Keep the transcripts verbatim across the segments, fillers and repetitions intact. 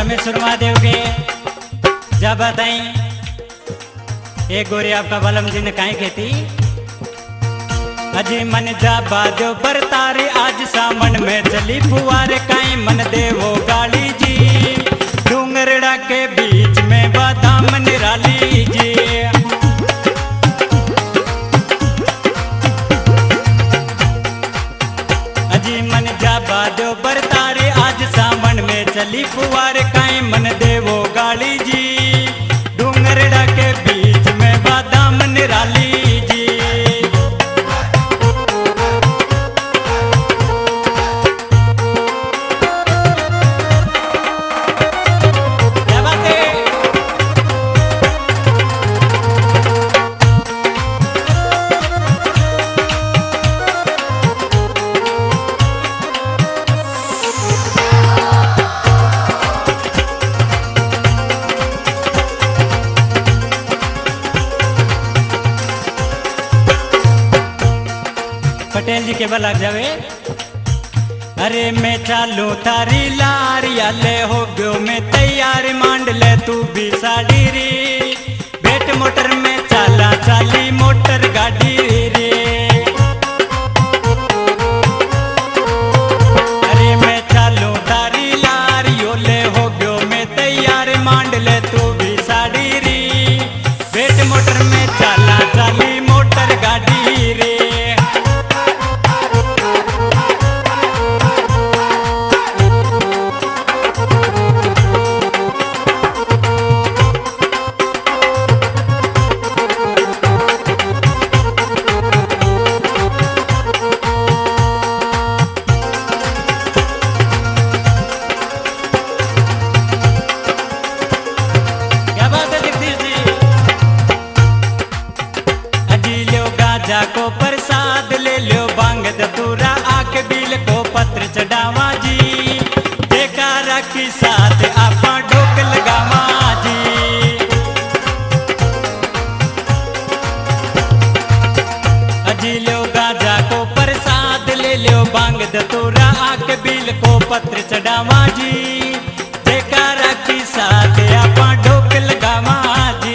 रामेश्वर महादेव के जब बताई एक गोरी आपका बलम जी ने काहे कहती अजी मन जाबा दो बरतारे आज सामन में चली फुआरे काई मन देवो गाड़ी जी डूंगरड़ा के बीच में बादाम निराली जी अजी मन जाबा दो बरतारे आज सामन में चली फुआरे काई मन देवो गाड़ी जी डूंगरड़ा के बीच में बादाम निराली पटेल जी के बल जावे अरे मैं चालू थारी लारिया ले हो गयो मैं तैयार मांड ले तू भी साड़ी री बेट मोटर में चाला चाली मोटर गाड़ी रे अरे मैं चालू थारी लारियो ले हो गयो मैं तैयार मांड ले तू भी साड़ी री बेट मोटर में चाला चाली मोटर गाड़ी रे को प्रसाद ले लो बांग दतूरा आक बिल को पत्र चढ़ावा जी देखा रखी साथ आपा ढोक लगावा जी अजी लो गाजा को प्रसाद ले लो बांग दतूरा आक बिल को पत्र चढ़ावा जी देखा रखी साथ आपा ढोक लगावा जी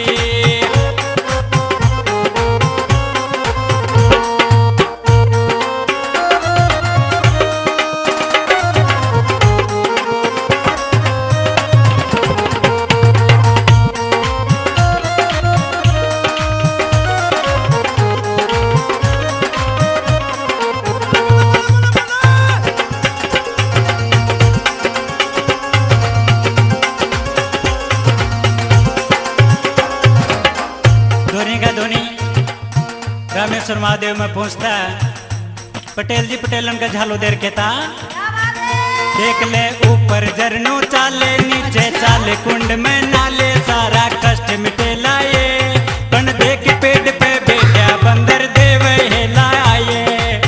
रामेश्वर महादेव में पूछता पटेल जी पटेलन का झालो देर कहता देख ले ऊपर झरनो चाले नीचे चाले कुंड में नाले सारा कष्ट मिटे लाए पण देख पेड़ पे बैठा बंदर देव है लाए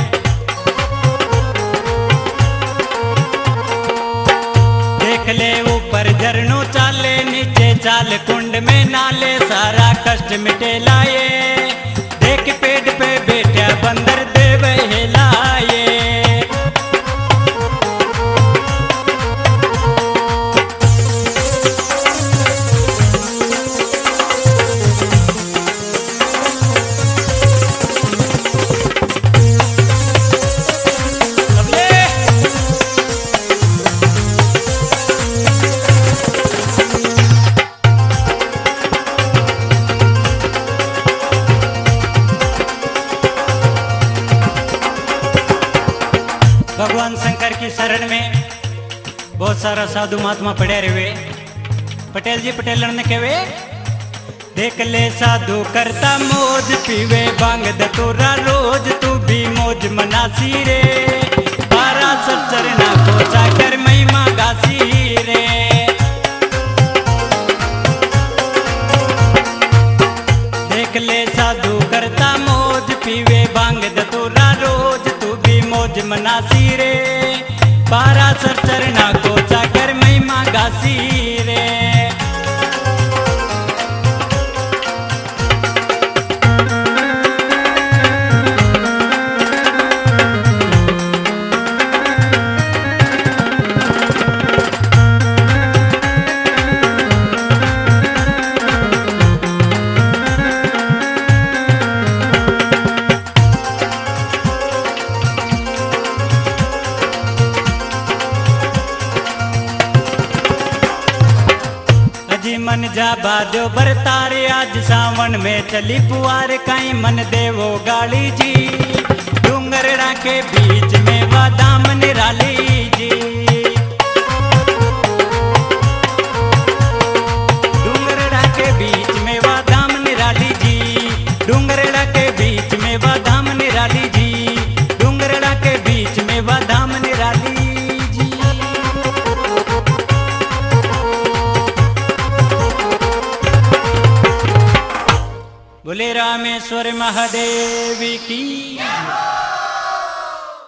देख ले ऊपर झरनो चाले नीचे चाले कुंड में नाले सारा कष्ट मिटे लाए देख पेड़ पे बैठा बंदर देव हिलाए भगवान शंकर की शरण में बहुत सारा साधु महात्मा पड़े रहे पटेल जी पटेलन ने कहे देख ले साधु करता मौज पीवे बांग दतूरा रोज तू भी मौज मनासी रे बारह सच्चर ना को जाकर महिमा गासी रे देख ले साधु करता मौज पीवे बांग दतूरा रोज तू भी मौज मनासी रे बारह सच्चर ना को जाकर महिमा गासी रे मन जा बाजो बरतारे आज सावन में चली पुआर कहीं मन देवो गाली जी डूंगरड़ा के बीच में वादाम निराली जी डूंगरड़ा के बीच में वादाम निराली जी डूंगरड़ा के बीच में वादाम निराली जी डूंगरड़ा के बीच में वादाम निराली जी। बोले रामेश्वर महादेव की।